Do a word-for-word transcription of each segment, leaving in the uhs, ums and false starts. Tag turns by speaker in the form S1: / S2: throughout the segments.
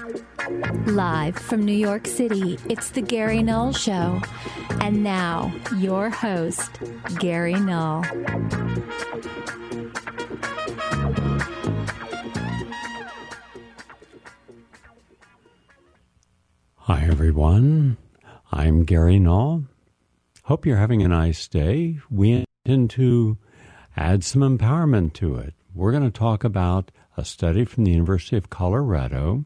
S1: Live from New York City, it's the Gary Null Show. And now, your host, Gary Null.
S2: Hi, everyone. I'm Gary Null. Hope you're having a nice day. We intend to add some empowerment to it. We're going to talk about a study from the University of Colorado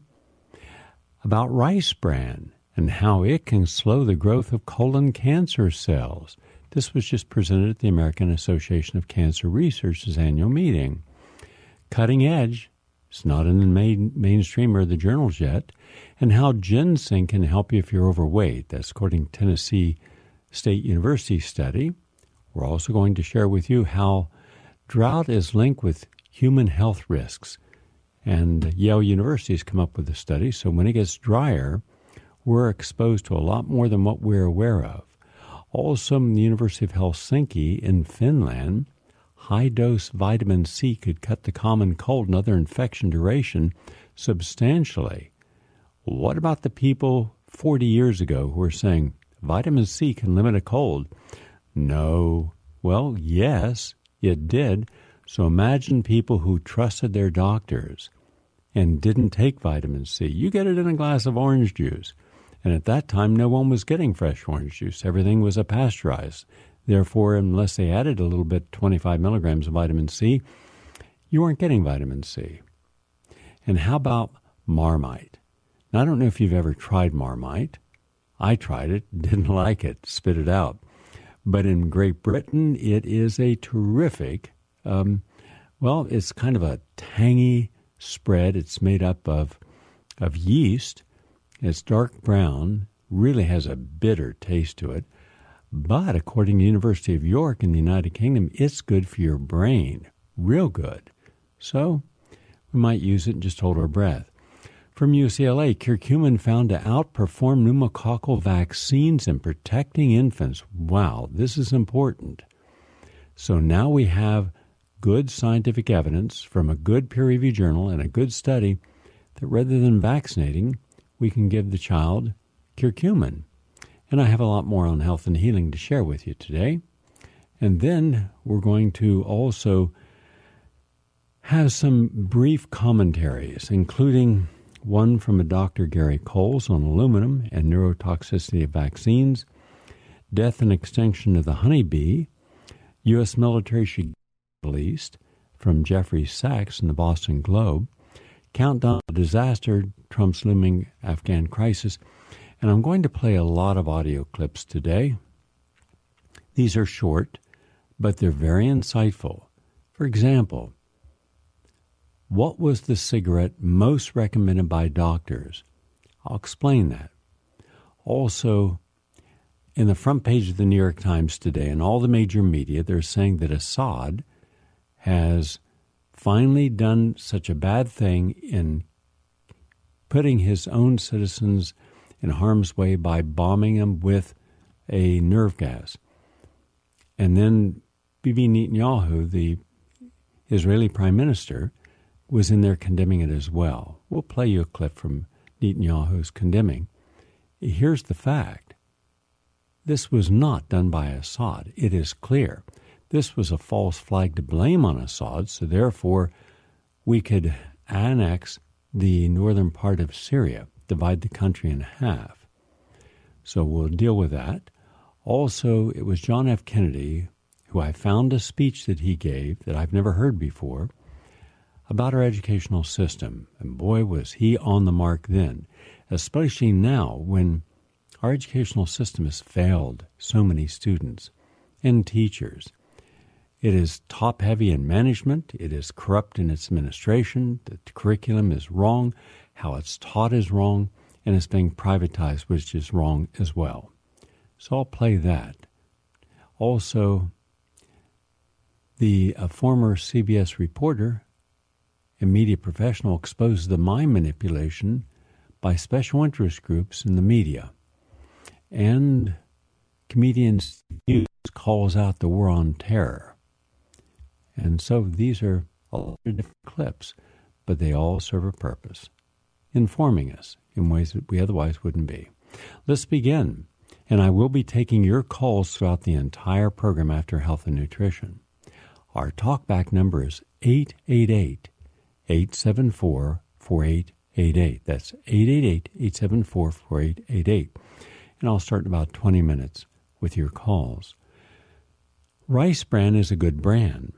S2: about rice bran and how it can slow the growth of colon cancer cells. This was just presented at the American Association of Cancer Research's annual meeting. Cutting edge, it's not in the main, mainstream or the journals yet, and how ginseng can help you if you're overweight. That's according to Tennessee State University study. We're also going to share with you how drought is linked with human health risks. And Yale University has come up with a study, so when it gets drier, we're exposed to a lot more than what we're aware of. Also, the University of Helsinki in Finland, high-dose vitamin C could cut the common cold and other infection duration substantially. What about the people forty years ago who were saying vitamin C can limit a cold? No. Well, yes, it did. So imagine people who trusted their doctors and didn't take vitamin C. You get it in a glass of orange juice. And at that time, no one was getting fresh orange juice. Everything was a pasteurized. Therefore, unless they added a little bit, twenty-five milligrams of vitamin C, you weren't getting vitamin C. And how about Marmite? Now, I don't know if you've ever tried Marmite. I tried it, didn't like it, spit it out. But in Great Britain, it is a terrific, um, well, it's kind of a tangy spread. It's made up of, of yeast. It's dark brown, really has a bitter taste to it. But according to the University of York in the United Kingdom, it's good for your brain, real good. So we might use it and just hold our breath. From U C L A, curcumin found to outperform pneumococcal vaccines in protecting infants. Wow, this is important. So now we have good scientific evidence from a good peer-reviewed journal and a good study that rather than vaccinating, we can give the child curcumin. And I have a lot more on health and healing to share with you today. And then we're going to also have some brief commentaries, including one from a Doctor Gary Coles on aluminum and neurotoxicity of vaccines, death and extinction of the honeybee, U S military should get released from Jeffrey Sachs in the Boston Globe, countdown to disaster, Trump's looming Afghan crisis, and I'm going to play a lot of audio clips today. These are short, but they're very insightful. For example, what was the cigarette most recommended by doctors? I'll explain that. Also, in the front page of the New York Times today and all the major media, they're saying that Assad has finally done such a bad thing in putting his own citizens in harm's way by bombing them with a nerve gas. And then Bibi Netanyahu, the Israeli prime minister, was in there condemning it as well. We'll play you a clip from Netanyahu's condemning. Here's the fact. This was not done by Assad. It is clear. This was a false flag to blame on Assad, so therefore we could annex the northern part of Syria, divide the country in half. So we'll deal with that. Also, it was John F. Kennedy, who I found a speech that he gave that I've never heard before, about our educational system. And boy, was he on the mark then, especially now when our educational system has failed so many students and teachers. It is top-heavy in management. It is corrupt in its administration. The curriculum is wrong. How it's taught is wrong. And it's being privatized, which is wrong as well. So I'll play that. Also, the a former C B S reporter and media professional exposes the mind manipulation by special interest groups in the media. And comedian Steve Hughes calls out the war on terror. And so these are a lot of different clips, but they all serve a purpose. informing us in ways that we otherwise wouldn't be. Let's begin. And I will be taking your calls throughout the entire program after Health and Nutrition. Our talkback number is eight eight eight, eight seven four, four eight eight eight. That's eight eight eight, eight seven four, four eight eight eight. And I'll start in about twenty minutes with your calls. Rice Bran is a good brand,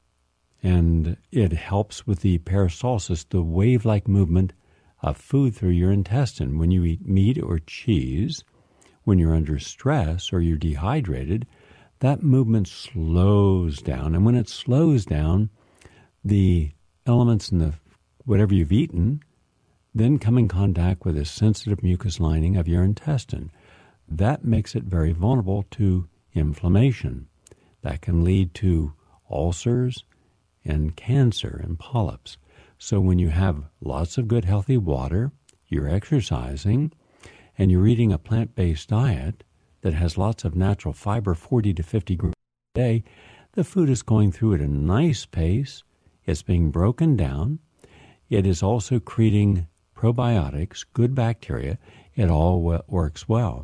S2: and it helps with the peristalsis, the wave-like movement of food through your intestine. When you eat meat or cheese, when you're under stress or you're dehydrated, that movement slows down. And when it slows down, the elements in the whatever you've eaten then come in contact with a sensitive mucus lining of your intestine. That makes it very vulnerable to inflammation. That can lead to ulcers and cancer and polyps. So when you have lots of good healthy water, you're exercising, and you're eating a plant-based diet that has lots of natural fiber, forty to fifty grams a day, the food is going through at a nice pace. It's being broken down. It is also creating probiotics, good bacteria. It all works well.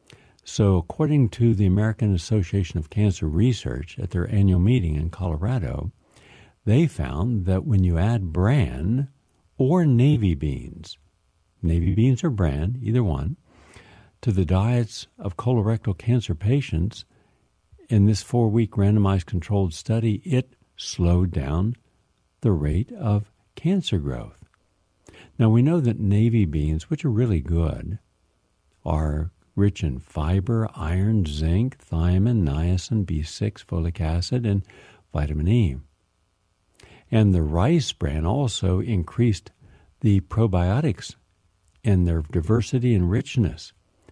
S2: So according to the American Association of Cancer Research at their annual meeting in Colorado, they found that when you add bran or navy beans, navy beans or bran, either one, to the diets of colorectal cancer patients, in this four-week randomized controlled study, it slowed down the rate of cancer growth. Now, we know that navy beans, which are really good, are rich in fiber, iron, zinc, thiamine, niacin, B six, folic acid, and vitamin E. And the rice bran also increased the probiotics and their diversity and richness.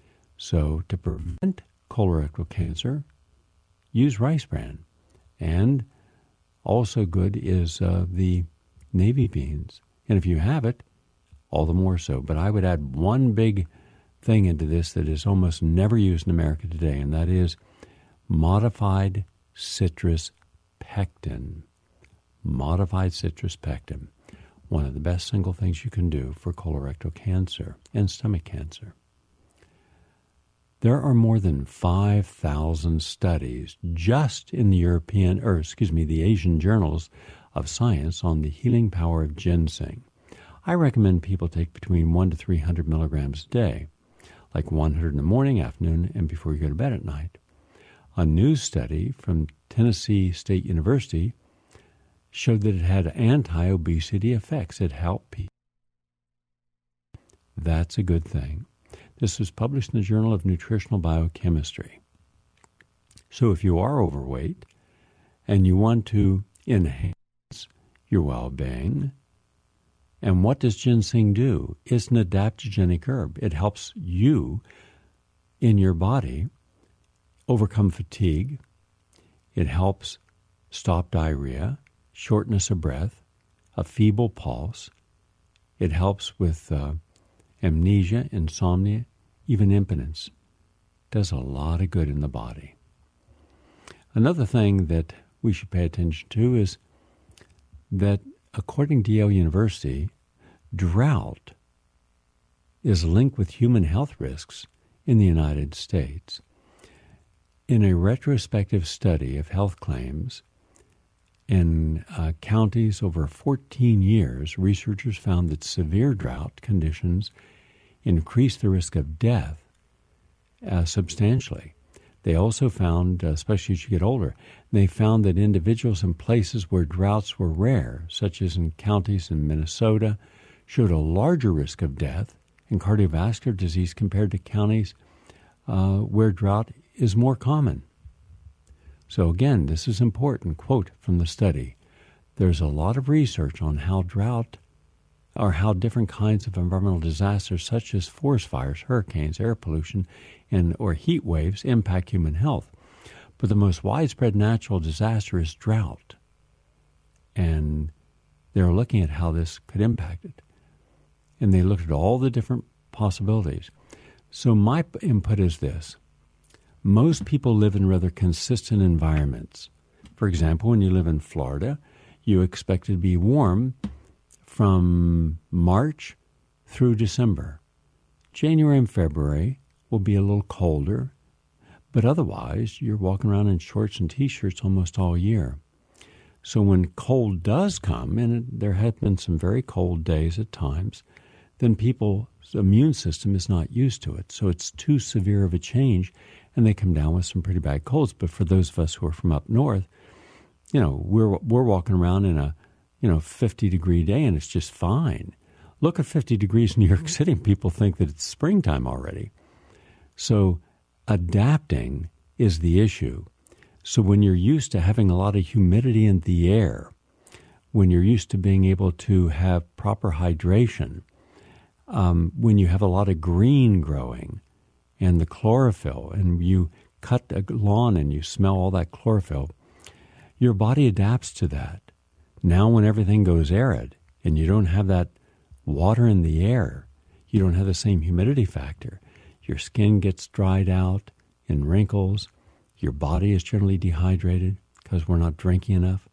S2: So to prevent colorectal cancer, use rice bran. And also good is uh, the navy beans. And if you have it, all the more so. But I would add one big thing into this that is almost never used in America today, and that is modified citrus pectin. Modified citrus pectin. One of the best single things you can do for colorectal cancer and stomach cancer. There are more than five thousand studies just in the European, or excuse me, the Asian journals of science on the healing power of ginseng. I recommend people take between one to three hundred milligrams a day, like one hundred in the morning, afternoon, and before you go to bed at night. A new study from Tennessee State University showed that it had anti-obesity effects. It helped people. That's a good thing. This was published in the Journal of Nutritional Biochemistry. So if you are overweight and you want to enhance your well-being, and what does ginseng do? It's an adaptogenic herb. It helps you in your body overcome fatigue. It helps stop diarrhea, shortness of breath, a feeble pulse. It helps with uh, amnesia, insomnia, even impotence. Does a lot of good in the body. Another thing that we should pay attention to is that according to Yale University, drought is linked with human health risks in the United States. In a retrospective study of health claims in uh, counties over fourteen years, researchers found that severe drought conditions increase the risk of death uh, substantially. They also found, uh, especially as you get older, they found that individuals in places where droughts were rare, such as in counties in Minnesota, showed a larger risk of death and cardiovascular disease compared to counties uh, where drought is more common. So again, this is important. Quote from the study, there's a lot of research on how drought or how different kinds of environmental disasters such as forest fires, hurricanes, air pollution, and or heat waves impact human health. But the most widespread natural disaster is drought. And they're looking at how this could impact it. And they looked at all the different possibilities. So my input is this. Most people live in rather consistent environments. For example, when you live in Florida, you expect it to be warm from March through December. January and February will be a little colder, but otherwise you're walking around in shorts and T-shirts almost all year. So when cold does come, and there have been some very cold days at times, then people's immune system is not used to it. So it's too severe of a change, and they come down with some pretty bad colds. But for those of us who are from up north, you know, we're we're walking around in a, you know, fifty degree day, and it's just fine. Look at fifty degrees in New York City, and people think that it's springtime already. So adapting is the issue. So when you're used to having a lot of humidity in the air, when you're used to being able to have proper hydration, um, when you have a lot of green growing and the chlorophyll, and you cut a lawn and you smell all that chlorophyll, your body adapts to that. Now when everything goes arid and you don't have that water in the air, you don't have the same humidity factor, your skin gets dried out in wrinkles, your body is generally dehydrated because we're not drinking enough,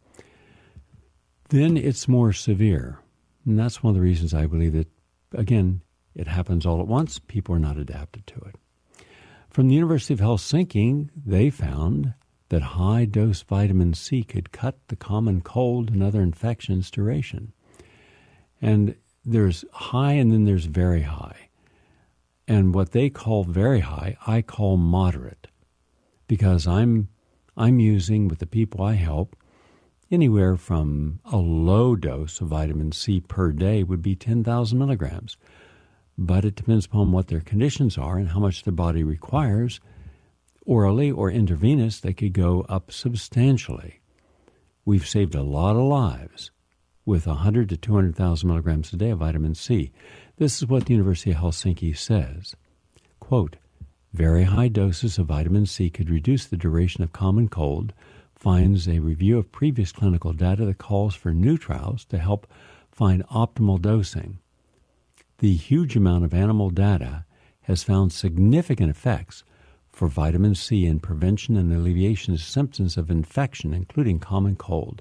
S2: then it's more severe. And that's one of the reasons I believe that, again, it happens all at once. People are not adapted to it. From the University of Helsinki, they found that high-dose vitamin C could cut the common cold and other infections' duration. And there's high and then there's very high. And what they call very high, I call moderate. Because I'm I'm using, with the people I help, anywhere from a low dose of vitamin C per day would be ten thousand milligrams. But it depends upon what their conditions are and how much their body requires. Orally or intravenous, they could go up substantially. We've saved a lot of lives with one hundred to two hundred thousand milligrams a day of vitamin C. This is what the University of Helsinki says. Quote, very high doses of vitamin C could reduce the duration of common cold, finds a review of previous clinical data that calls for new trials to help find optimal dosing. The huge amount of animal data has found significant effects for vitamin C in prevention and alleviation of symptoms of infection, including common cold.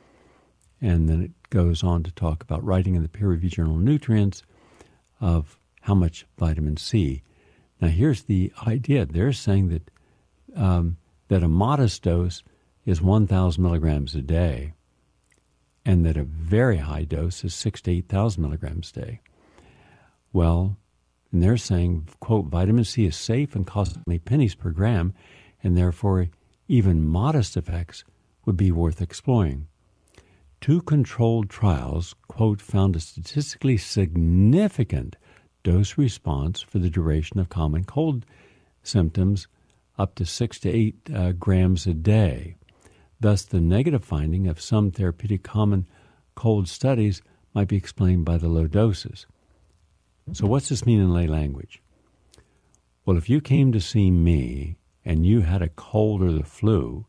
S2: And then it goes on to talk about writing in the peer-reviewed journal Nutrients of how much vitamin C. Now, here's the idea. They're saying that um, that a modest dose is one thousand milligrams a day, and that a very high dose is six to eight thousand milligrams a day. Well, and they're saying, quote, vitamin C is safe and costs only pennies per gram, and therefore even modest effects would be worth exploring. Two controlled trials, quote, found a statistically significant dose response for the duration of common cold symptoms up to six to eight uh, grams a day. Thus, the negative finding of some therapeutic common cold studies might be explained by the low doses. So what's this mean in lay language? Well, if you came to see me and you had a cold or the flu,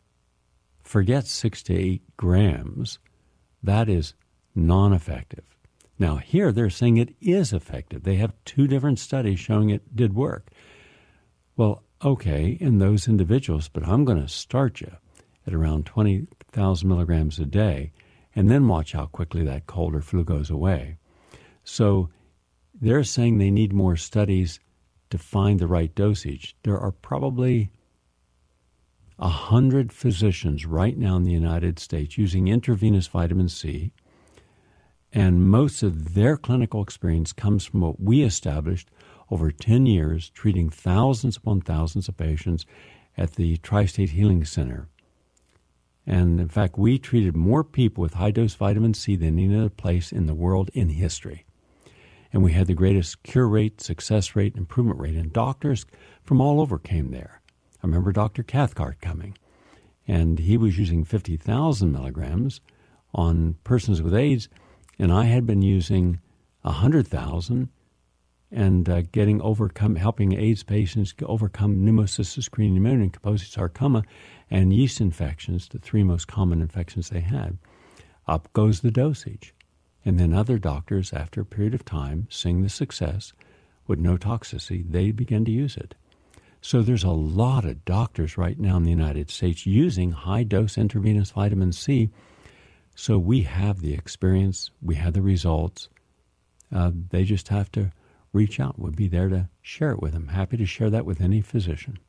S2: forget six to eight grams. That is non-effective. Now, here they're saying it is effective. They have two different studies showing it did work. Well, okay, in those individuals, but I'm going to start you at around twenty thousand milligrams a day and then watch how quickly that cold or flu goes away. So they're saying they need more studies to find the right dosage. There are probably a hundred physicians right now in the United States using intravenous vitamin C, and most of their clinical experience comes from what we established over ten years, treating thousands upon thousands of patients at the Tri-State Healing Center. And in fact, we treated more people with high-dose vitamin C than any other place in the world in history. And we had the greatest cure rate, success rate, and improvement rate. And doctors from all over came there. I remember Doctor Cathcart coming, and he was using fifty thousand milligrams on persons with AIDS, and I had been using one hundred thousand and uh, getting overcome, helping AIDS patients overcome pneumocystis pneumoniae and Kaposi sarcoma and yeast infections, the three most common infections they had. Up goes the dosage. And then other doctors, after a period of time, seeing the success with no toxicity, they begin to use it. So there's a lot of doctors right now in the United States using high-dose intravenous vitamin C. So we have the experience, we have the results, Uh, they just have to reach out. We'll be there to share it with them. Happy to share that with any physician.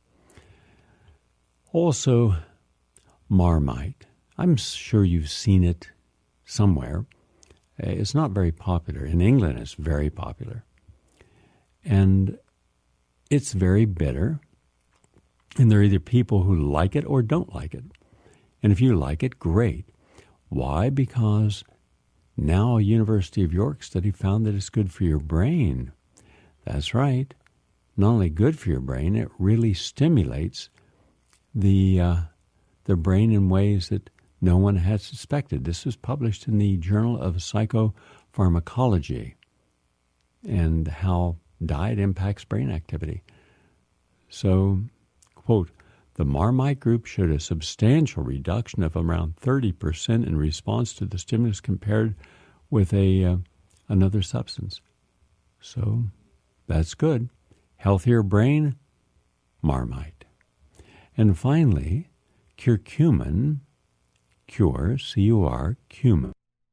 S2: Also, Marmite. I'm sure you've seen it somewhere. It's not very popular. In England, it's very popular. And it's very bitter. And there are either people who like it or don't like it. And if you like it, great. Why? Because now a University of York study found that it's good for your brain. That's right. Not only good for your brain, it really stimulates the uh, the brain in ways that no one had suspected. This was published in the Journal of Psychopharmacology and how diet impacts brain activity. So, quote, the Marmite group showed a substantial reduction of around thirty percent in response to the stimulus compared with a uh, another substance. So, that's good. Healthier brain, Marmite. And finally, curcumin, cure, C U R, cumin,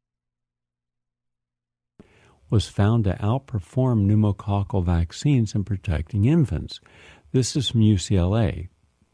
S2: was found to outperform pneumococcal vaccines in protecting infants. This is from U C L A.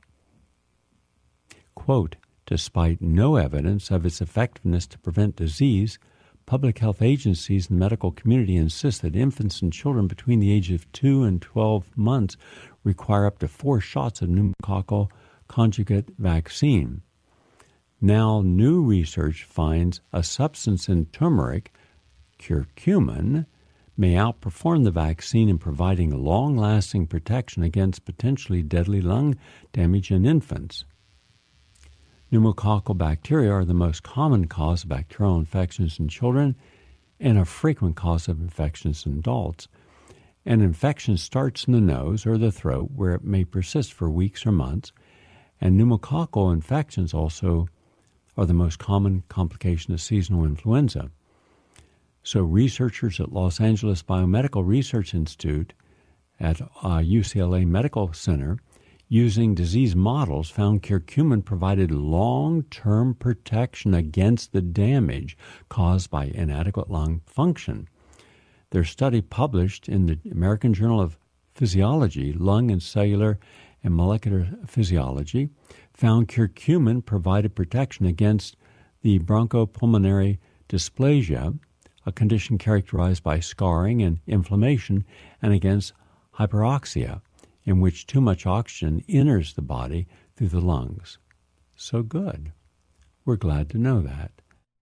S2: Quote, despite no evidence of its effectiveness to prevent disease, public health agencies and the medical community insist that infants and children between the age of two and twelve months require up to four shots of pneumococcal conjugate vaccine. Now, new research finds a substance in turmeric, curcumin, may outperform the vaccine in providing long-lasting protection against potentially deadly lung damage in infants. Pneumococcal bacteria are the most common cause of bacterial infections in children and a frequent cause of infections in adults. An infection starts in the nose or the throat, where it may persist for weeks or months, and pneumococcal infections also are the most common complication of seasonal influenza. So researchers at Los Angeles Biomedical Research Institute at uh, U C L A Medical Center, using disease models, found curcumin provided long-term protection against the damage caused by inadequate lung function. Their study, published in the American Journal of Physiology, Lung and Cellular and Molecular Physiology, found curcumin provided protection against the bronchopulmonary dysplasia, a condition characterized by scarring and inflammation, and against hyperoxia, in which too much oxygen enters the body through the lungs. So good. We're glad to know that.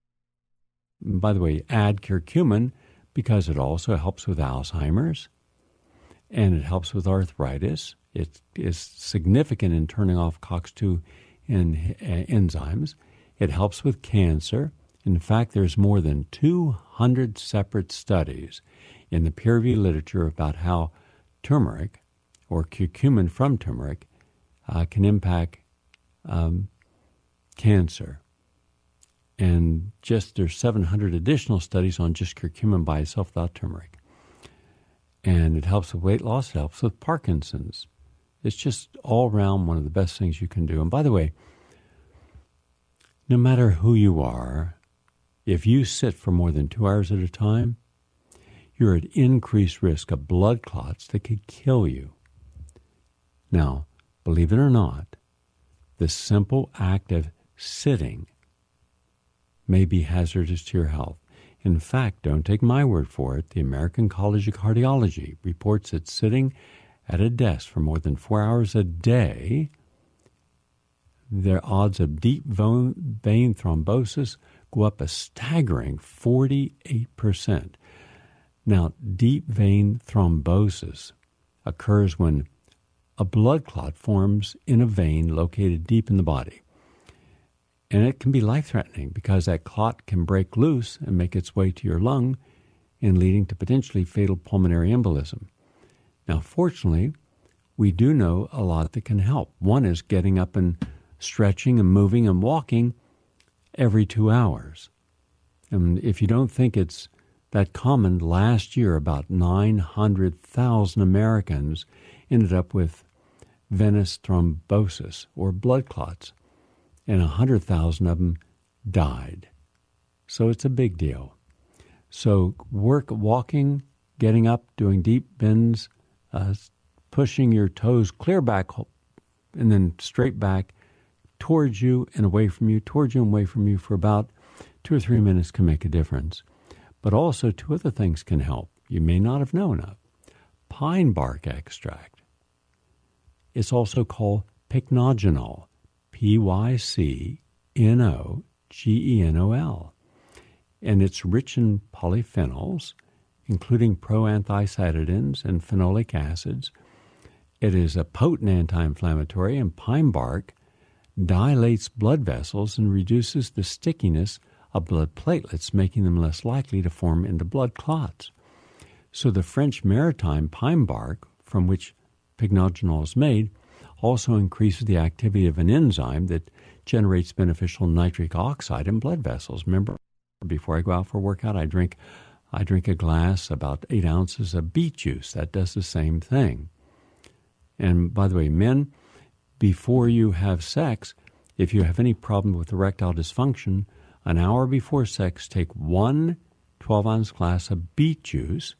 S2: By the way, add curcumin because it also helps with Alzheimer's and it helps with arthritis. It is significant in turning off COX two en- enzymes. It helps with cancer. In fact, there's more than two hundred separate studies in the peer-reviewed literature about how turmeric, or curcumin from turmeric, uh, can impact um, cancer. And just there's seven hundred additional studies on just curcumin by itself without turmeric. And it helps with weight loss. It helps with Parkinson's. It's just all around one of the best things you can do. And by the way, no matter who you are, if you sit for more than two hours at a time, you're at increased risk of blood clots that could kill you. Now, believe it or not, the simple act of sitting may be hazardous to your health. In fact, don't take my word for it. The American College of Cardiology reports that sitting at a desk for more than four hours a day, their odds of deep vein thrombosis go up a staggering forty-eight percent. Now, deep vein thrombosis occurs when a blood clot forms in a vein located deep in the body. And it can be life-threatening because that clot can break loose and make its way to your lung and leading to potentially fatal pulmonary embolism. Now, fortunately, we do know a lot that can help. One is getting up and stretching and moving and walking every two hours. And if you don't think it's that common, last year about nine hundred thousand Americans ended up with venous thrombosis or blood clots, and one hundred thousand of them died. So it's a big deal. So work walking, getting up, doing deep bends, uh, pushing your toes clear back and then straight back towards you and away from you, towards you and away from you for about two or three minutes can make a difference. But also two other things can help you may not have known of. Pine bark extract. It's also called pycnogenol, P Y C N O G E N O L. And it's rich in polyphenols, including proanthocyanidins and phenolic acids. It is a potent anti-inflammatory, and pine bark dilates blood vessels and reduces the stickiness of blood platelets, making them less likely to form into blood clots. So the French maritime pine bark, from which pycnogenol is made, also increases the activity of an enzyme that generates beneficial nitric oxide in blood vessels. Remember, before I go out for a workout, I drink, I drink a glass, about eight ounces of beet juice. That does the same thing. And by the way, men, before you have sex, if you have any problem with erectile dysfunction, an hour before sex, take one twelve-ounce glass of beet juice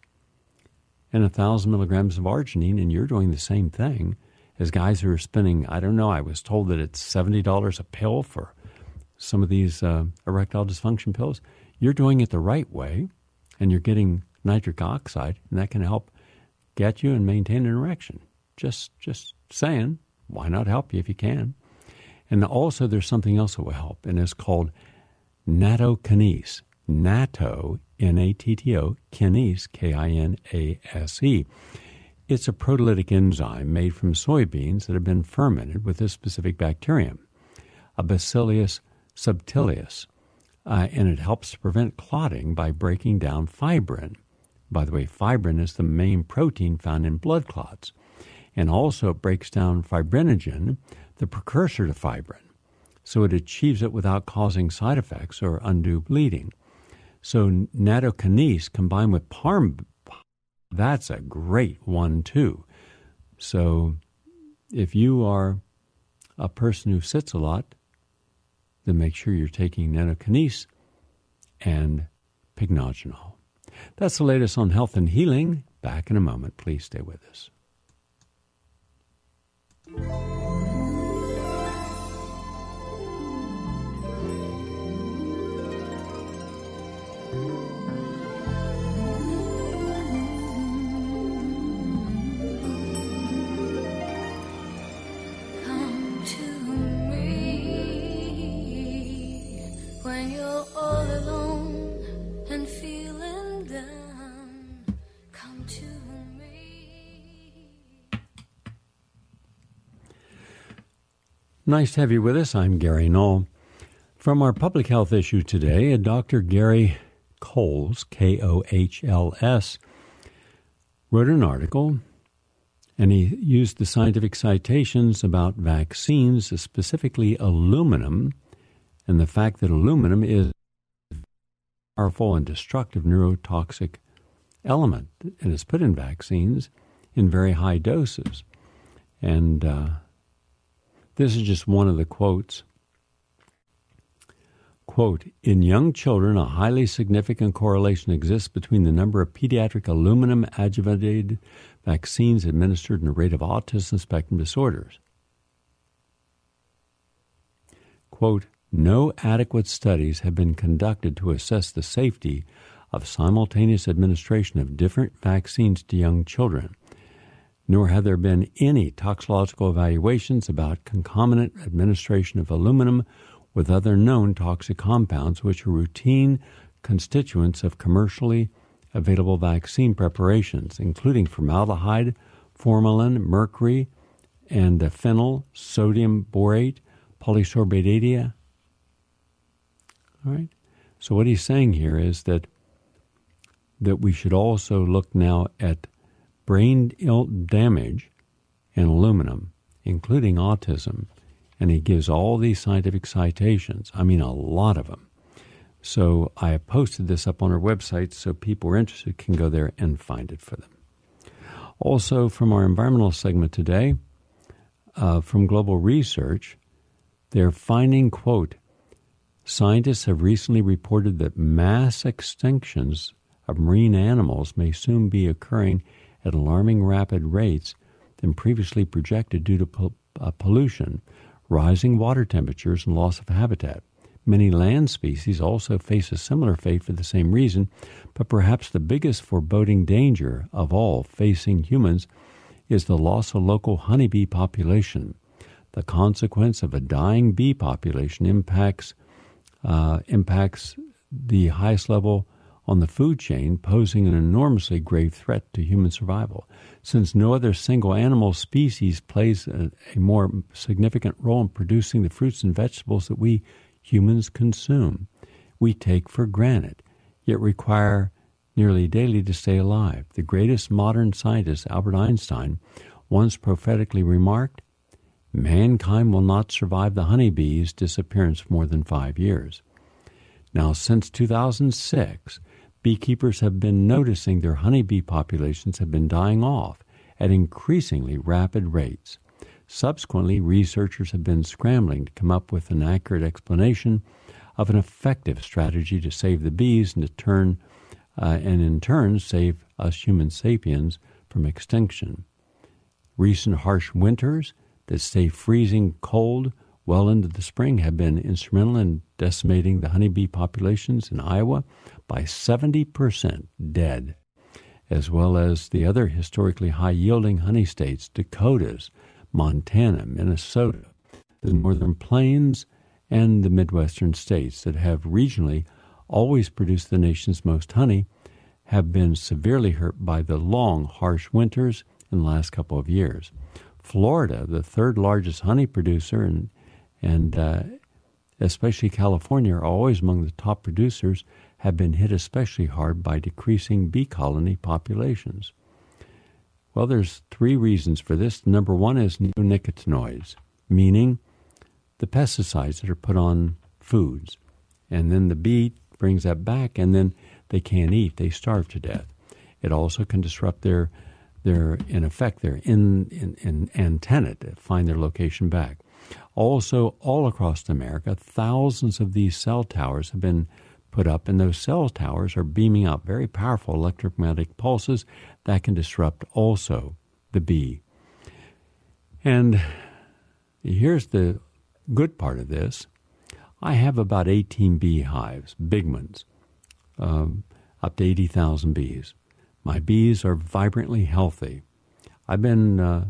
S2: and one thousand milligrams of arginine, and you're doing the same thing as guys who are spending, I don't know, I was told that it's seventy dollars a pill for some of these uh, erectile dysfunction pills. You're doing it the right way, and you're getting nitric oxide, and that can help get you and maintain an erection. Just, just saying, why not help you if you can? And also there's something else that will help, and it's called nattokinase. Natto, N A T T O, kinase, K I N A S E. It's a proteolytic enzyme made from soybeans that have been fermented with this specific bacterium, a Bacillus subtilis, uh, and it helps to prevent clotting by breaking down fibrin. By the way, fibrin is the main protein found in blood clots, and also it breaks down fibrinogen, the precursor to fibrin, so it achieves it without causing side effects or undue bleeding. So nattokinase combined with parm, that's a great one too. So if you are a person who sits a lot, then make sure you're taking nattokinase and pycnogenol. That's the latest on health and healing. Back in a moment. Please stay with us. Nice to have you with us. I'm Gary Null. From our public health issue today, Doctor Gary Kohls, K O H L S, wrote an article, and he used the scientific citations about vaccines, specifically aluminum, and the fact that aluminum is a powerful and destructive neurotoxic element, and is put in vaccines in very high doses. And uh, this is just one of the quotes. Quote, in young children, a highly significant correlation exists between the number of pediatric aluminum adjuvanted vaccines administered and the rate of autism spectrum disorders. Quote, no adequate studies have been conducted to assess the safety of simultaneous administration of different vaccines to young children, nor have there been any toxicological evaluations about concomitant administration of aluminum with other known toxic compounds, which are routine constituents of commercially available vaccine preparations, including formaldehyde, formalin, mercury, and phenyl, sodium borate, polysorbate. All right. So what he's saying here is that that we should also look now at brain damage and aluminum, including autism. And he gives all these scientific citations. I mean, a lot of them. So I have posted this up on our website so people who are interested can go there and find it for them. Also, from our environmental segment today, uh, from Global Research, they're finding, quote, scientists have recently reported that mass extinctions of marine animals may soon be occurring at alarming rapid rates than previously projected due to po- uh, pollution, rising water temperatures, and loss of habitat. Many land species also face a similar fate for the same reason, but perhaps the biggest foreboding danger of all facing humans is the loss of local honeybee population. The consequence of a dying bee population impacts uh, impacts the highest level on the food chain, posing an enormously grave threat to human survival. Since no other single animal species plays a, a more significant role in producing the fruits and vegetables that we humans consume, we take for granted, yet require nearly daily to stay alive. The greatest modern scientist, Albert Einstein, once prophetically remarked, "Mankind will not survive the honeybee's disappearance for more than five years." Now, since two thousand six, beekeepers have been noticing their honeybee populations have been dying off at increasingly rapid rates. Subsequently, researchers have been scrambling to come up with an accurate explanation of an effective strategy to save the bees and to turn, uh, and in turn save us human sapiens from extinction. Recent harsh winters that stay freezing cold well into the spring have been instrumental in decimating the honeybee populations in Iowa by seventy percent dead, as well as the other historically high-yielding honey states, Dakotas, Montana, Minnesota, the Northern Plains, and the Midwestern states that have regionally always produced the nation's most honey, have been severely hurt by the long, harsh winters in the last couple of years. Florida, the third largest honey producer, and, and uh, especially California, are always among the top producers, have been hit especially hard by decreasing bee colony populations. Well, there's three reasons for this. Number one is neonicotinoids, meaning the pesticides that are put on foods. And then the bee brings that back, and then they can't eat. They starve to death. It also can disrupt their, their in effect, their in, in, in antenna to find their location back. Also, all across America, thousands of these cell towers have been put up, and those cell towers are beaming out very powerful electromagnetic pulses that can disrupt also the bee. And here's the good part of this. I have about eighteen beehives, big ones, um, up to eighty thousand bees. My bees are vibrantly healthy. I've been uh,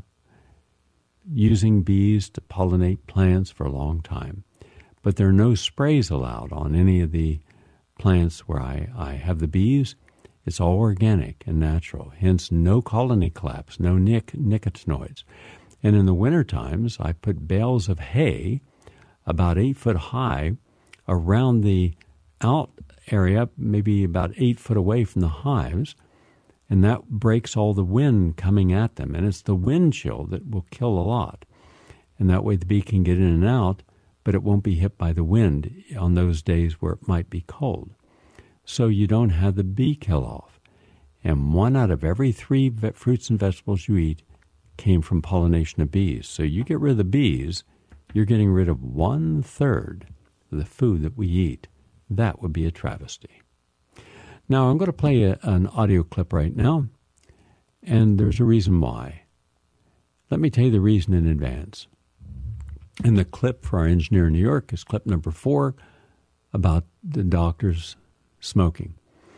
S2: using bees to pollinate plants for a long time, but there are no sprays allowed on any of the plants where I, I have the bees. It's all organic and natural, hence no colony collapse, no nic- nicotinoids. And in the winter times, I put bales of hay about eight foot high around the out area, maybe about eight foot away from the hives, and that breaks all the wind coming at them. And it's the wind chill that will kill a lot. And that way the bee can get in and out, but it won't be hit by the wind on those days where it might be cold. So you don't have the bee kill off. And one out of every three ve- fruits and vegetables you eat came from pollination of bees. So you get rid of the bees, you're getting rid of one third of the food that we eat. That would be a travesty. Now, I'm going to play a, an audio clip right now, and there's a reason why. Let me tell you the reason in advance. And the clip for our engineer in New York is clip number four about the doctors smoking.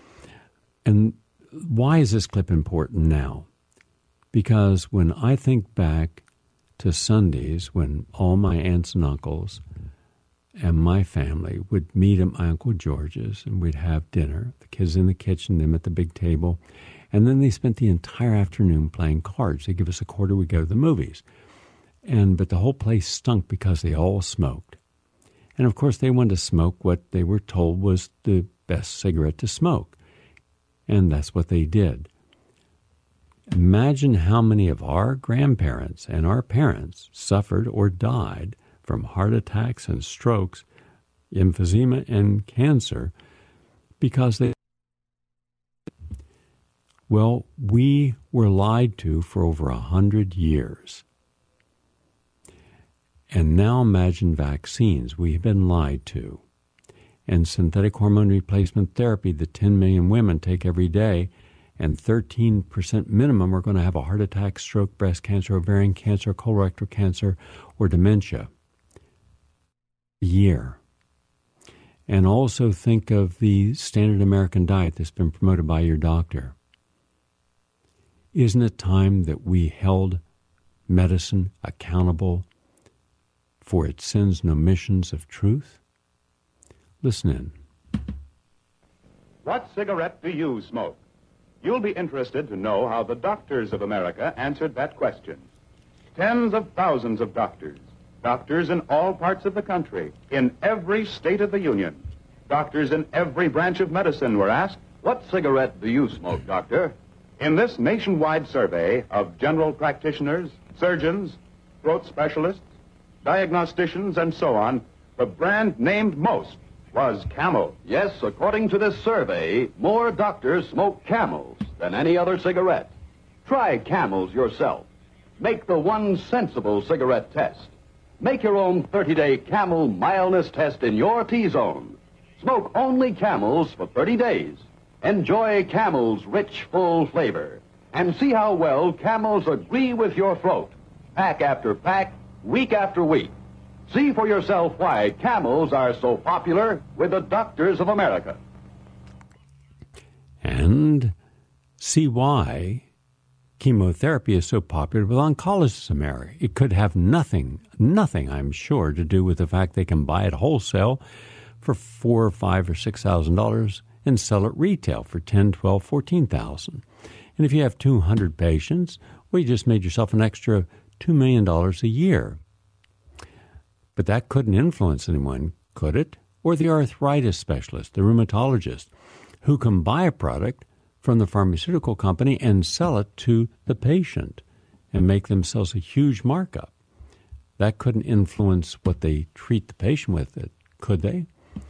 S2: And why is this clip important now? Because when I think back to Sundays when all my aunts and uncles and my family would meet at my Uncle George's, and we'd have dinner, the kids in the kitchen, them at the big table, and then they spent the entire afternoon playing cards. They'd give us a quarter, we'd go to the movies. And but the whole place stunk because they all smoked. And of course they wanted to smoke what they were told was the best cigarette to smoke. And that's what they did. Imagine how many of our grandparents and our parents suffered or died from heart attacks and strokes, emphysema and cancer because they... Well, we were lied to for over a hundred years. And now imagine vaccines. We have been lied to. and synthetic hormone replacement therapy that ten million women take every day, and thirteen percent minimum are going to have a heart attack, stroke, breast cancer, ovarian cancer, colorectal cancer, or dementia a year. And also think of the standard American diet that's been promoted by your doctor. Isn't it time that we held medicine accountable for its sins and omissions of truth? Listen in.
S3: What cigarette do you smoke? You'll be interested to know how the doctors of America answered that question. Tens of thousands of doctors, doctors in all parts of the country, in every state of the Union, doctors in every branch of medicine were asked, "What cigarette do you smoke, doctor?" In this nationwide survey of general practitioners, surgeons, throat specialists, diagnosticians, and so on, the brand named most was Camel.
S4: Yes, according to this survey, more doctors smoke Camels than any other cigarette. Try Camels yourself. Make the one sensible cigarette test. Make your own thirty-day Camel mildness test in your T-zone. Smoke only Camels for thirty days. Enjoy Camel's rich, full flavor. And see how well Camels agree with your throat. Pack after pack, week after week. See for yourself why Camels are so popular with the doctors of America.
S2: And see why chemotherapy is so popular with oncologists in America. It could have nothing, nothing, I'm sure, to do with the fact they can buy it wholesale for four or five or six thousand dollars and sell it retail for ten, twelve, fourteen thousand. And if you have two hundred patients, well, you just made yourself an extra two million dollars a year. But that couldn't influence anyone, could it? Or the arthritis specialist, the rheumatologist, who can buy a product from the pharmaceutical company and sell it to the patient and make themselves a huge markup. That couldn't influence what they treat the patient with, it, could they?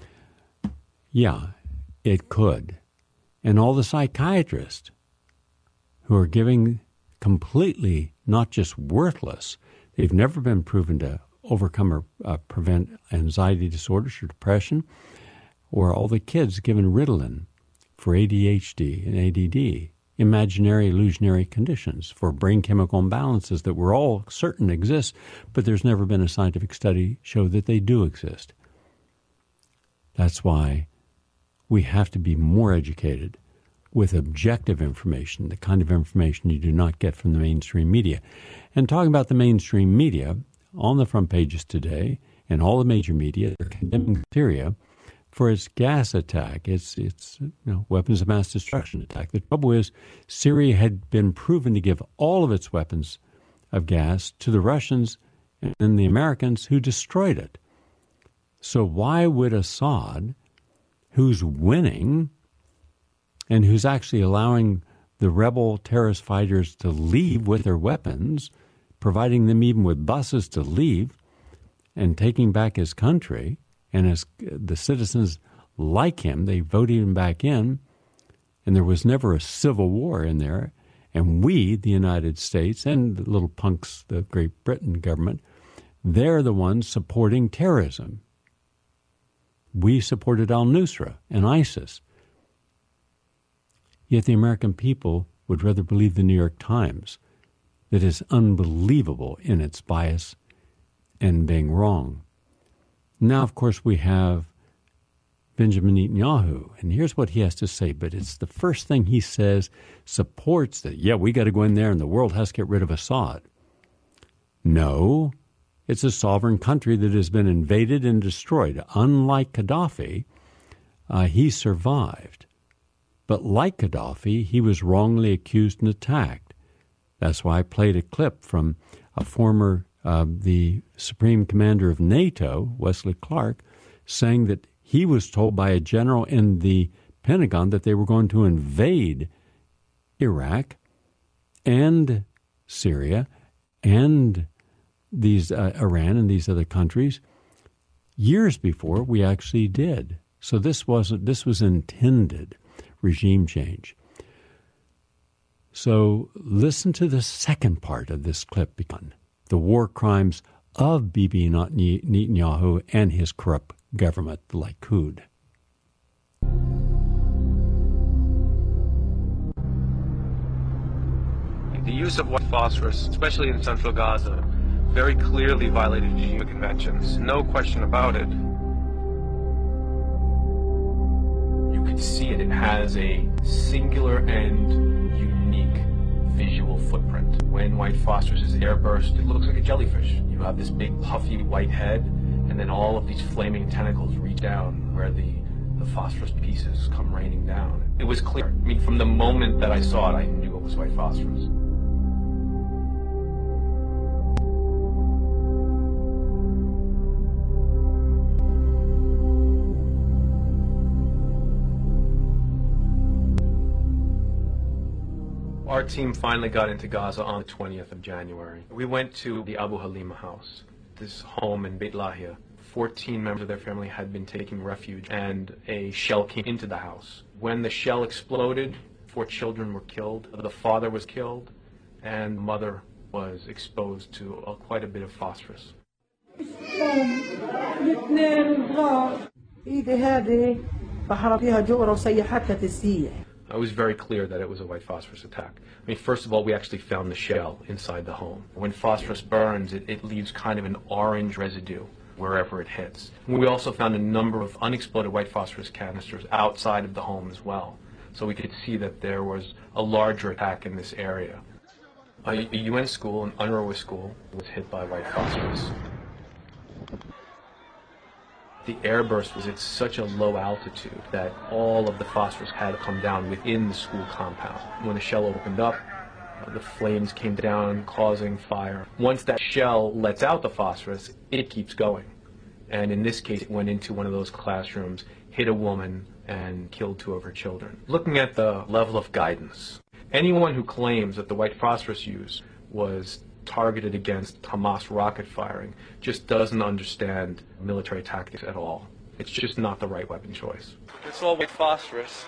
S2: Yeah, it could. And all the psychiatrists who are giving completely, not just worthless, they've never been proven to overcome or uh, prevent anxiety disorders or depression, or all the kids given Ritalin for A D H D and A D D, imaginary illusionary conditions for brain chemical imbalances that we're all certain exist, but there's never been a scientific study show that they do exist. That's why we have to be more educated with objective information, the kind of information you do not get from the mainstream media. And talking about the mainstream media, on the front pages today, and all the major media are condemning Syria for its gas attack, its its you know, weapons of mass destruction attack. The trouble is, Syria had been proven to give all of its weapons of gas to the Russians and the Americans who destroyed it. So why would Assad, who's winning and who's actually allowing the rebel terrorist fighters to leave with their weapons, providing them even with buses to leave and taking back his country, and as the citizens like him, they voted him back in, and there was never a civil war in there, and we, the United States, and the little punks, the Great Britain government, they're the ones supporting terrorism. We supported al-Nusra and ISIS. Yet the American people would rather believe the New York Times, that is unbelievable in its bias and being wrong. Now, of course, we have Benjamin Netanyahu, and here's what he has to say, but it's the first thing he says supports that, yeah, we got to go in there and the world has to get rid of Assad. No, it's a sovereign country that has been invaded and destroyed. Unlike Gaddafi, uh, he survived. But like Gaddafi, he was wrongly accused and attacked. That's why I played a clip from a former, uh, the Supreme Commander of NATO, Wesley Clark, saying that he was told by a general in the Pentagon that they were going to invade Iraq and Syria and these uh, Iran and these other countries years before we actually did. So this wasn't this was intended regime change. So listen to the second part of this clip, the war crimes of Bibi Netanyahu and his corrupt government, the Likud.
S5: The use of white phosphorus, especially in central Gaza, very clearly violated Geneva Conventions. No question about it. You could see it. It has a singular and unique visual footprint. When white phosphorus is airburst, it looks like a jellyfish. You have this big puffy white head, and then all of these flaming tentacles reach down where the, the phosphorus pieces come raining down. It was clear. I mean, from the moment that I saw it, I knew it was white phosphorus. Our team finally got into Gaza on the twentieth of January. We went to the Abu Halima house, this home in Beit Lahia. fourteen members of their family had been taking refuge, and a shell came into the house. When the shell exploded, four children were killed. The father was killed, and the mother was exposed to uh, quite a bit of phosphorus. It was very clear that it was a white phosphorus attack. I mean, first of all, we actually found the shell inside the home. When phosphorus burns, it, it leaves kind of an orange residue wherever it hits. We also found a number of unexploded white phosphorus canisters outside of the home as well. So we could see that there was a larger attack in this area. A, a U N school, an UNRWA school, was hit by white phosphorus. The airburst was at such a low altitude that all of the phosphorus had come down within the school compound. When the shell opened up, the flames came down, causing fire. Once that shell lets out the phosphorus, it keeps going. And in this case, it went into one of those classrooms, hit a woman, and killed two of her children. Looking at the level of guidance, anyone who claims that the white phosphorus use was targeted against Hamas rocket firing just doesn't understand military tactics at all. It's just not the right weapon choice. It's all white phosphorus.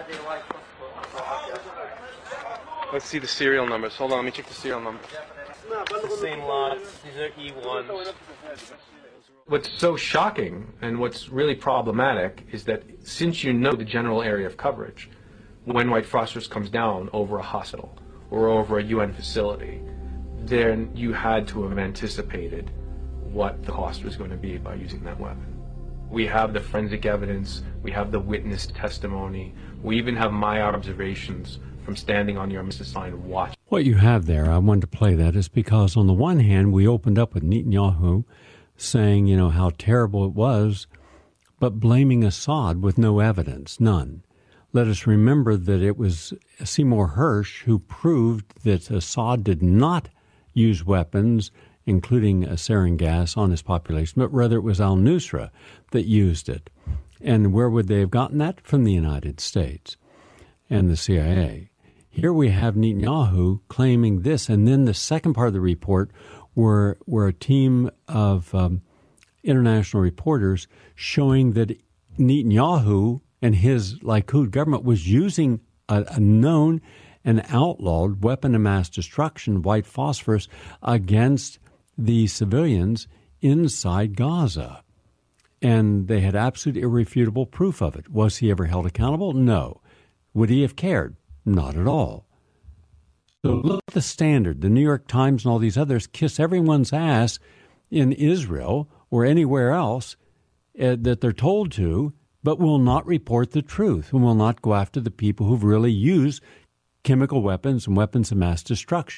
S5: Let's see the serial numbers. Hold on, let me check the serial numbers. It's the same lot. These are E ones. What's so shocking and what's really problematic is that since you know the general area of coverage, when white phosphorus comes down over a hospital or over a U N facility, then you had to have anticipated what the cost was going to be by using that weapon. We have the forensic evidence, we have the witness testimony, we even have my observations from standing on your Mister sign watch.
S2: What you have there, I wanted to play that, is because on the one hand, we opened up with Netanyahu saying, you know, how terrible it was, but blaming Assad with no evidence, none. Let us remember that it was Seymour Hersh who proved that Assad did not use weapons, including a sarin gas, on his population, but rather it was al-Nusra that used it. And where would they have gotten that? From the United States and the C I A. Here we have Netanyahu claiming this, and then the second part of the report were, were a team of um, international reporters showing that Netanyahu and his Likud government was using a, a known and outlawed weapon of mass destruction, white phosphorus, against the civilians inside Gaza. And they had absolute irrefutable proof of it. Was he ever held accountable? No. Would he have cared? Not at all. So look at the standard. The New York Times and all these others kiss everyone's ass in Israel or anywhere else uh, that they're told to, but will not report the truth and will not go after the people who've really used chemical weapons and weapons of mass destruction.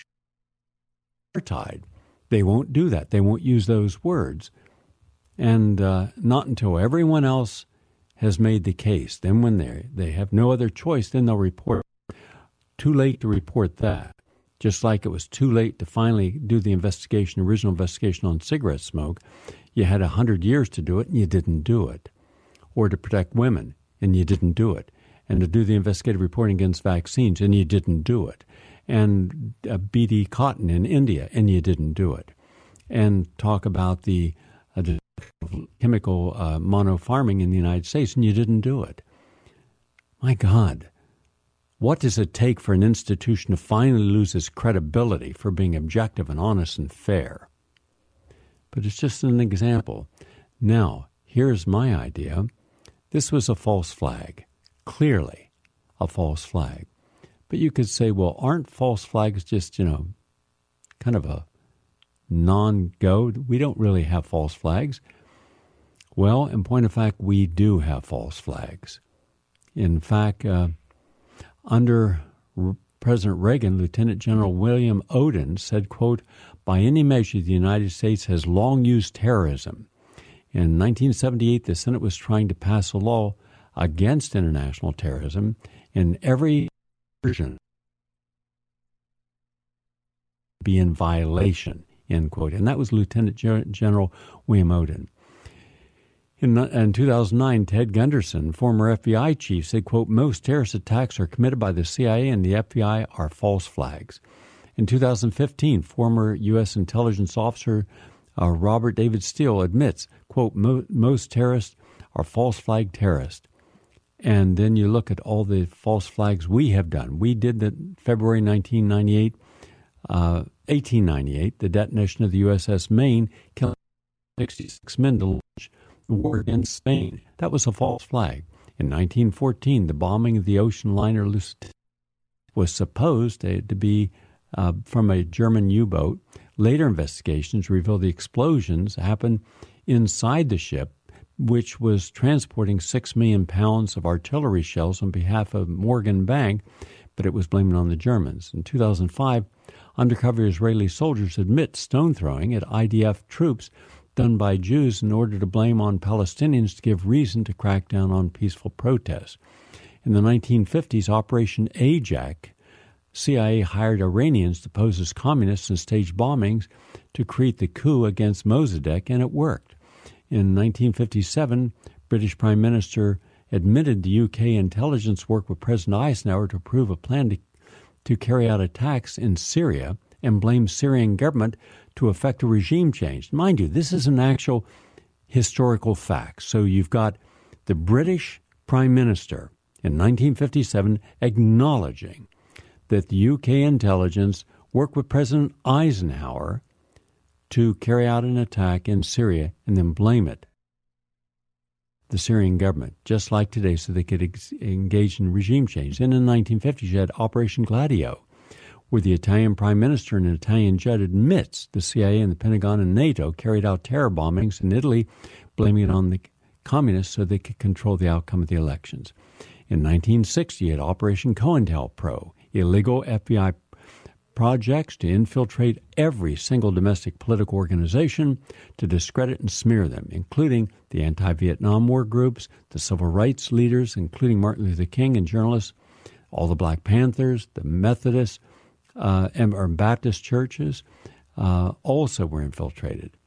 S2: They won't do that. They won't use those words. And uh, not until everyone else has made the case. Then when they they have no other choice, then they'll report. Too late to report that. Just like it was too late to finally do the investigation, original investigation on cigarette smoke. You had a hundred years to do it, and you didn't do it. Or to protect women, and you didn't do it. And to do the investigative reporting against vaccines, and you didn't do it. And uh, B D cotton in India, and you didn't do it. And talk about the uh, chemical uh, mono-farming in the United States, and you didn't do it. My God, what does it take for an institution to finally lose its credibility for being objective and honest and fair? But it's just an example. Now, here's my idea. This was a false flag. Clearly a false flag. But you could say, well, aren't false flags just, you know, kind of a non-go? We don't really have false flags. Well, in point of fact, we do have false flags. In fact, uh, under R- President Reagan, Lieutenant General William Odin said, quote, by any measure, the United States has long used terrorism. In nineteen seventy-eight, the Senate was trying to pass a law against international terrorism, and every version be in violation, end quote. And that was Lieutenant General William Odin. In, in two thousand nine, Ted Gunderson, former F B I chief, said, quote, most terrorist attacks are committed by the C I A and the F B I are false flags. In two thousand fifteen, former U S intelligence officer uh, Robert David Steele admits, quote, Mo- most terrorists are false flag terrorists. And then you look at all the false flags we have done. We did the February nineteen ninety-eight, uh, eighteen ninety-eight, the detonation of the U S S Maine, killing sixty-six men to launch the war against Spain. That was a false flag. In nineteen fourteen, the bombing of the ocean liner Lusitania was supposed to, to be uh, from a German U-boat. Later investigations revealed the explosions happened inside the ship, which was transporting six million pounds of artillery shells on behalf of Morgan Bank, but it was blaming on the Germans. In two thousand five, undercover Israeli soldiers admit stone throwing at I D F troops done by Jews in order to blame on Palestinians to give reason to crack down on peaceful protests. In the nineteen fifties, Operation Ajax, C I A hired Iranians to pose as communists and stage bombings to create the coup against Mossadegh, and it worked. In nineteen fifty-seven, British Prime Minister admitted the U K intelligence worked with President Eisenhower to approve a plan to, to carry out attacks in Syria and blame Syrian government to effect a regime change. Mind you, this is an actual historical fact. So you've got the British Prime Minister in nineteen fifty-seven acknowledging that the U K intelligence worked with President Eisenhower to carry out an attack in Syria and then blame it the Syrian government, just like today, so they could ex- engage in regime change. Then in the nineteen fifties, you had Operation Gladio, where the Italian prime minister and an Italian judge admits the C I A and the Pentagon and NATO carried out terror bombings in Italy, blaming it on the communists so they could control the outcome of the elections. In nineteen sixty, you had Operation COINTELPRO, illegal F B I projects to infiltrate every single domestic political organization to discredit and smear them, including the anti-Vietnam War groups, the civil rights leaders, including Martin Luther King and journalists, all the Black Panthers, the Methodists, uh, and or Baptist churches uh, also were infiltrated.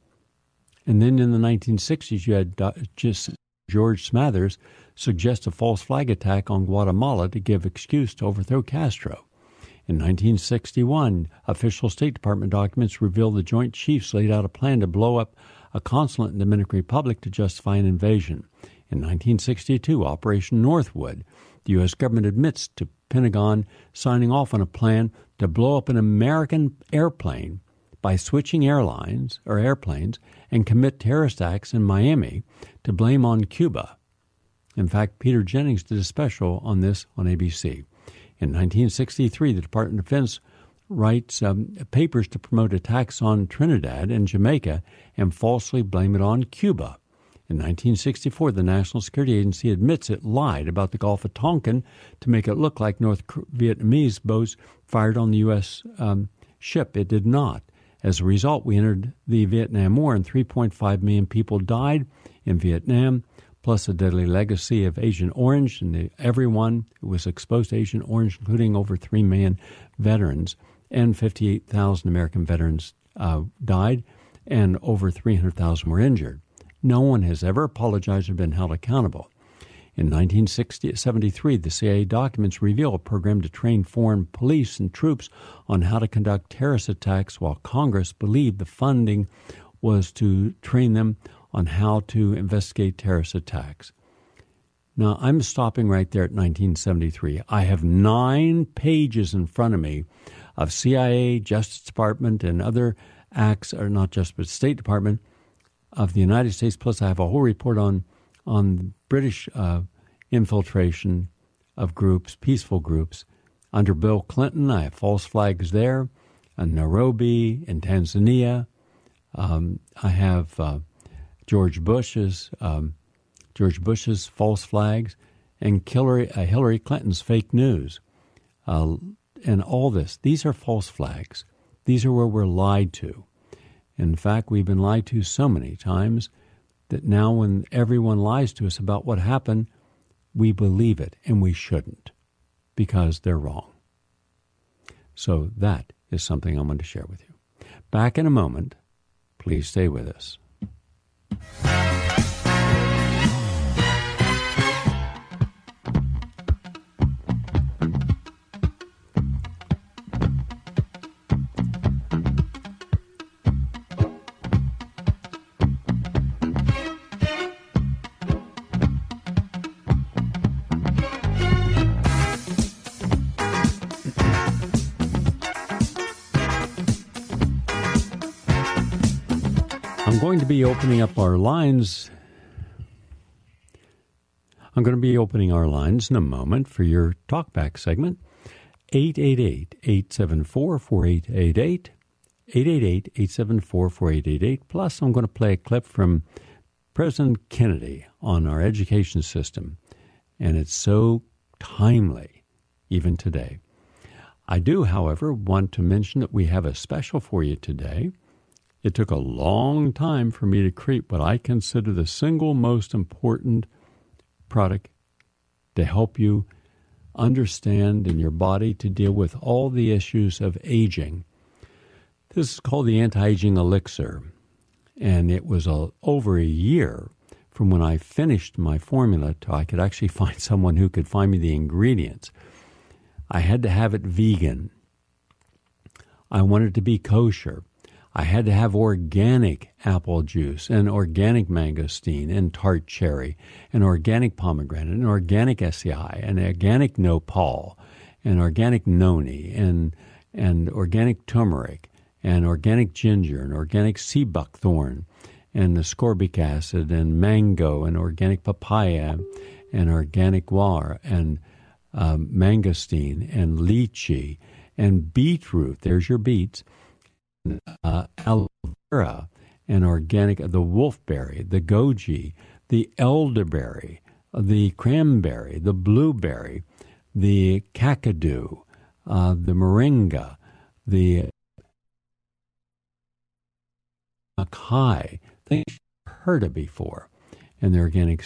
S2: And then in the nineteen sixties, you had just George Smathers suggest a false flag attack on Guatemala to give excuse to overthrow Castro. In nineteen sixty-one, official State Department documents revealed the Joint Chiefs laid out a plan to blow up a consulate in the Dominican Republic to justify an invasion. In nineteen sixty-two, Operation Northwood, the U S government admits to Pentagon signing off on a plan to blow up an American airplane by switching airlines or airplanes and commit terrorist acts in Miami to blame on Cuba. In fact, Peter Jennings did a special on this on A B C. In nineteen sixty-three, the Department of Defense writes um, papers to promote attacks on Trinidad and Jamaica and falsely blame it on Cuba. In nineteen sixty-four, the National Security Agency admits it lied about the Gulf of Tonkin to make it look like North Vietnamese boats fired on the U S um, ship. It did not. As a result, we entered the Vietnam War and three point five million people died in Vietnam, plus a deadly legacy of Agent Orange, and the, everyone who was exposed to Agent Orange, including over three million veterans, and fifty-eight thousand American veterans uh, died, and over three hundred thousand were injured. No one has ever apologized or been held accountable. In nineteen seventy-three, the C I A documents reveal a program to train foreign police and troops on how to conduct terrorist attacks, while Congress believed the funding was to train them on how to investigate terrorist attacks. Now, I'm stopping right there at nineteen seventy-three. I have nine pages in front of me of C I A, Justice Department, and other acts, or not just, but State Department of the United States. Plus, I have a whole report on, on British uh, infiltration of groups, peaceful groups, Under Bill Clinton, I have false flags there. In Nairobi, in Tanzania, um, I have uh, George Bush's um, George Bush's false flags, and Hillary, uh, Hillary Clinton's fake news, uh, and all this. These are false flags. These are where we're lied to. In fact, we've been lied to so many times that now when everyone lies to us about what happened, we believe it, and we shouldn't, because they're wrong. So that is something I'm going to share with you. Back in a moment. Please stay with us. I'm going to be opening up our lines. I'm going to be opening our lines in a moment for your talkback segment. eight eight eight, eight seven four, four eight eight eight. eight eight eight, eight seven four, four eight eight eight. Plus, I'm going to play a clip from President Kennedy on our education system. And it's so timely, even today. I do, however, want to mention that we have a special for you today. It took a long time for me to create what I consider the single most important product to help you understand in your body to deal with all the issues of aging. This is called the Anti-Aging Elixir, and it was a, over a year from when I finished my formula till I could actually find someone who could find me the ingredients. I had to have it vegan. I wanted it to be kosher. I had to have organic apple juice and organic mangosteen and tart cherry and organic pomegranate and organic S C I and organic nopal and organic noni and and organic turmeric and organic ginger and organic sea buckthorn and ascorbic acid and mango and organic papaya and organic guar and um, mangosteen and lychee and beetroot. There's your beets. Uh, aloe vera and organic, the wolfberry, the goji, the elderberry, the cranberry, the blueberry, the kakadu, uh, the moringa, the acai, things you've heard of before, and the organic.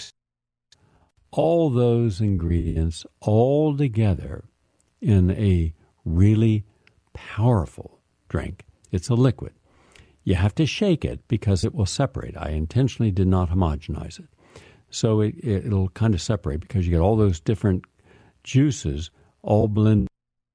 S2: All those ingredients all together in a really powerful drink. It's a liquid. You have to shake it because it will separate. I intentionally did not homogenize it. So it, it, it'll kind of separate because you get all those different juices all blended.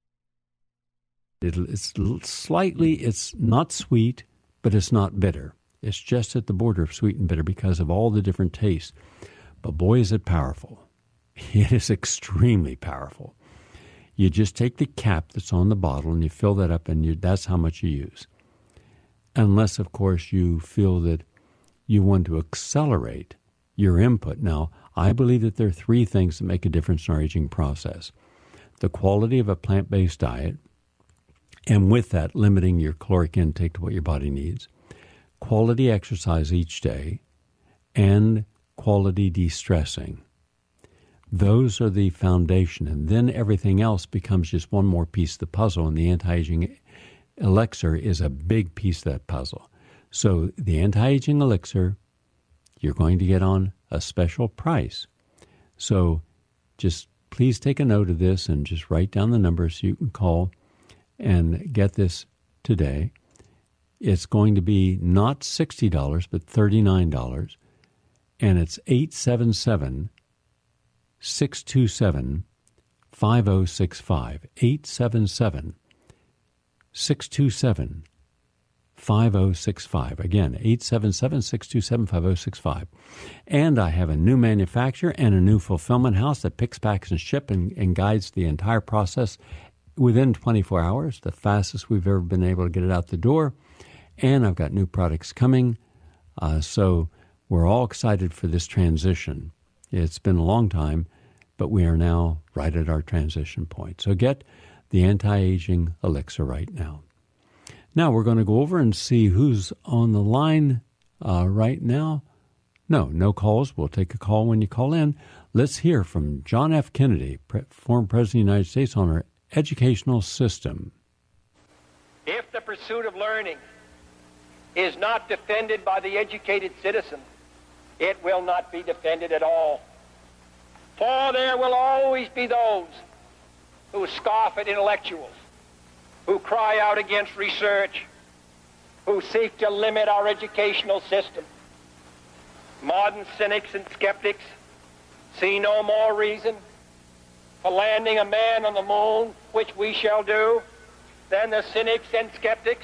S2: It, it's slightly, it's not sweet, but it's not bitter. It's just at the border of sweet and bitter because of all the different tastes. But boy, is it powerful. It is extremely powerful. You just take the cap that's on the bottle and you fill that up, and you, that's how much you use. Unless, of course, you feel that you want to accelerate your input. Now, I believe that there are three things that make a difference in our aging process. The quality of a plant-based diet, and with that, limiting your caloric intake to what your body needs. Quality exercise each day, and quality de-stressing. Those are the foundation, and then everything else becomes just one more piece of the puzzle, and the anti-aging elixir is a big piece of that puzzle. So the anti-aging elixir, you're going to get on a special price. So just please take a note of this and just write down the numbers so you can call and get this today. It's going to be not sixty dollars, but thirty-nine dollars, and it's eight seven seven, six two seven, five oh six five. eight seven seven, six two seven, five oh six five. Again, eight seven seven, six two seven, five oh six five. And I have a new manufacturer and a new fulfillment house that picks, packs, and ships and, and guides the entire process within twenty-four hours, the fastest we've ever been able to get it out the door. And I've got new products coming. Uh, so we're all excited for this transition. It's been a long time, but we are now right at our transition point. So get the anti-aging elixir right now. Now we're going to go over and see who's on the line uh, right now. No, no calls. We'll take a call when you call in. Let's hear from John F. Kennedy, pre- former President of the United States, on our educational system.
S6: If the pursuit of learning is not defended by the educated citizen, it will not be defended at all. For there will always be those who scoff at intellectuals, who cry out against research, who seek to limit our educational system. Modern cynics and skeptics see no more reason for landing a man on the moon, which we shall do, than the cynics and skeptics.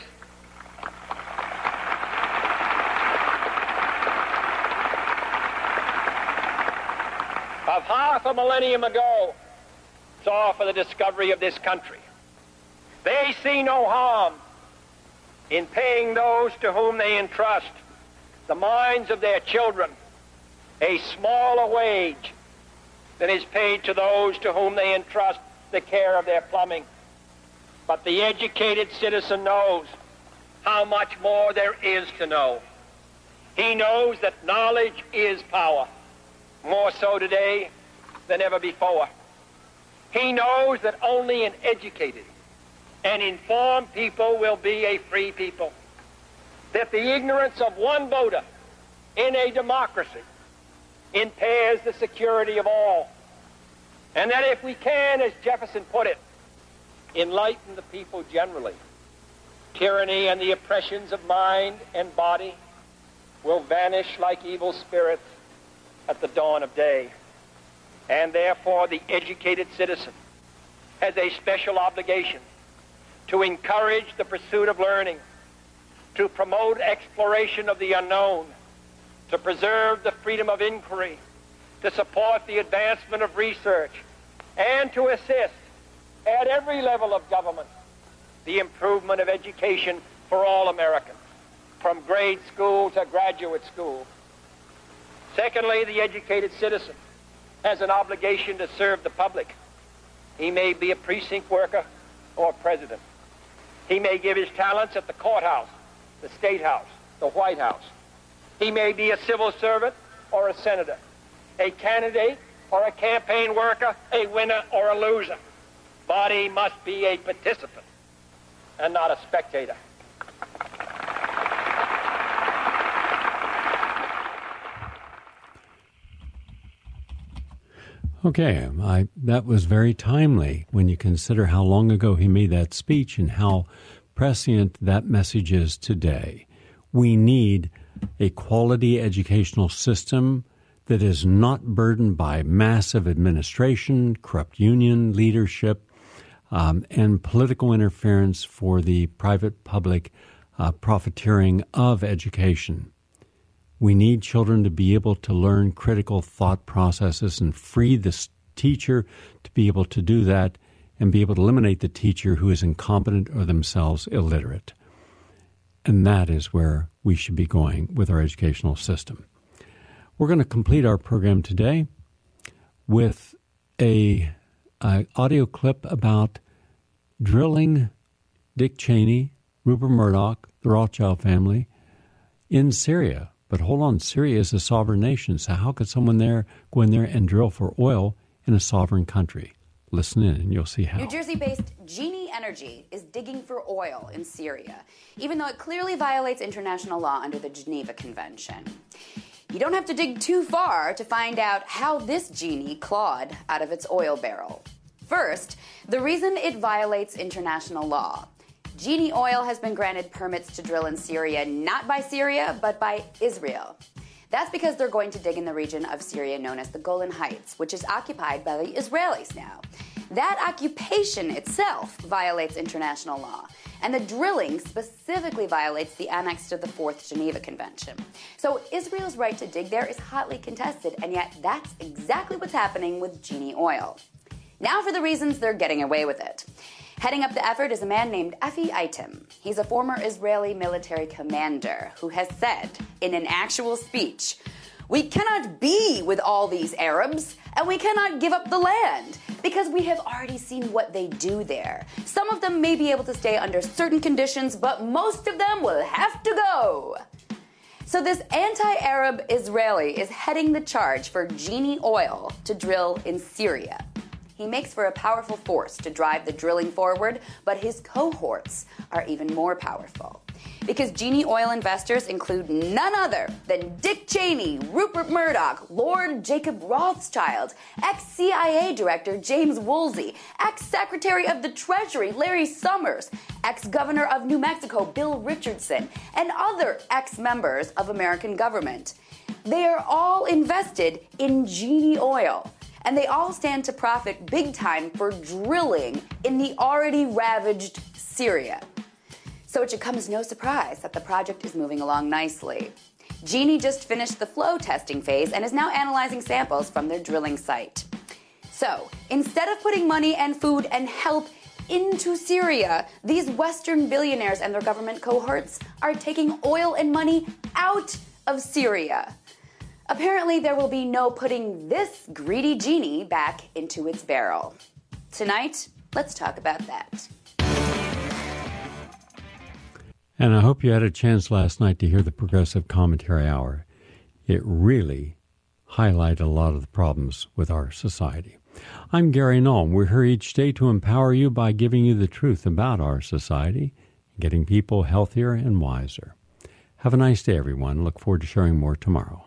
S6: Of half a millennium ago, saw for the discovery of this country. They see no harm in paying those to whom they entrust the minds of their children a smaller wage than is paid to those to whom they entrust the care of their plumbing. But the educated citizen knows how much more there is to know. He knows that knowledge is power, more so today than ever before. He knows that only an educated and informed people will be a free people. That the ignorance of one voter in a democracy impairs the security of all. And that if we can, as Jefferson put it, enlighten the people generally, tyranny and the oppressions of mind and body will vanish like evil spirits at the dawn of day. And therefore the educated citizen has a special obligation to encourage the pursuit of learning, to promote exploration of the unknown, to preserve the freedom of inquiry, to support the advancement of research, and to assist at every level of government the improvement of education for all Americans, from grade school to graduate school. Secondly, the educated citizen has an obligation to serve the public. He may be a precinct worker or president. He may give his talents at the courthouse, the state house, the White House. He may be a civil servant or a senator, a candidate or a campaign worker, a winner or a loser. But he must be a participant and not a spectator.
S2: Okay, I, that was very timely when you consider how long ago he made that speech and how prescient that message is today. We need a quality educational system that is not burdened by massive administration, corrupt union leadership, um, and political interference for the private-public uh, profiteering of education. We need children to be able to learn critical thought processes and free the teacher to be able to do that and be able to eliminate the teacher who is incompetent or themselves illiterate. And that is where we should be going with our educational system. We're going to complete our program today with a, a audio clip about drilling Dick Cheney, Rupert Murdoch, the Rothschild family in Syria. But hold on, Syria is a sovereign nation, so how could someone there go in there and drill for oil in a sovereign country? Listen in and you'll see how.
S7: New Jersey-based Genie Energy is digging for oil in Syria, even though it clearly violates international law under the Geneva Convention. You don't have to dig too far to find out how this genie clawed out of its oil barrel. First, the reason it violates international law. Genie Oil has been granted permits to drill in Syria not by Syria, but by Israel. That's because they're going to dig in the region of Syria known as the Golan Heights, which is occupied by the Israelis now. That occupation itself violates international law, and the drilling specifically violates the annex to the Fourth Geneva Convention. So Israel's right to dig there is hotly contested, and yet that's exactly what's happening with Genie Oil. Now for the reasons they're getting away with it. Heading up the effort is a man named Efi Eitem. He's a former Israeli military commander who has said in an actual speech, "We cannot be with all these Arabs. And we cannot give up the land because we have already seen what they do there. Some of them may be able to stay under certain conditions, but most of them will have to go. So this anti-Arab Israeli is heading the charge for Genie Oil to drill in Syria. He makes for a powerful force to drive the drilling forward, but his cohorts are even more powerful. Because Genie Oil investors include none other than Dick Cheney, Rupert Murdoch, Lord Jacob Rothschild, ex-C I A Director James Woolsey, ex-Secretary of the Treasury Larry Summers, ex-Governor of New Mexico Bill Richardson, and other ex-members of American government. They are all invested in Genie Oil, and they all stand to profit big time for drilling in the already ravaged Syria. So it should come as no surprise that the project is moving along nicely. Genie just finished the flow testing phase and is now analyzing samples from their drilling site. So instead of putting money and food and help into Syria, these Western billionaires and their government cohorts are taking oil and money out of Syria. Apparently, there will be no putting this greedy genie back into its barrel. Tonight, let's talk about that.
S2: And I hope you had a chance last night to hear the Progressive Commentary Hour. It really highlighted a lot of the problems with our society. I'm Gary Null. We're here each day to empower you by giving you the truth about our society, getting people healthier and wiser. Have a nice day, everyone. Look forward to sharing more tomorrow.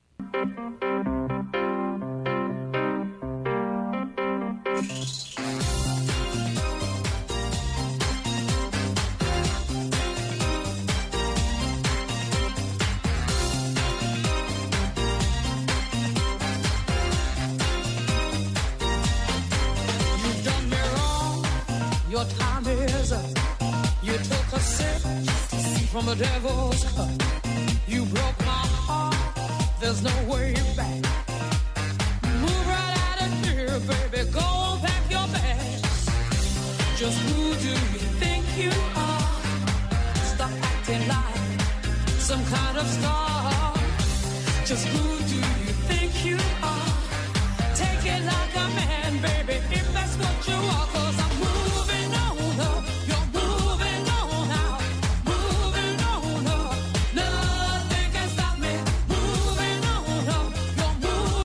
S8: Your time is up. You took a sip from the devil's cup. You broke my heart. There's no way back. Move right out of here, baby. Go pack your bags. Just who do you think you are? Stop acting like some kind of star. Just who do you think you are? Take it like a man.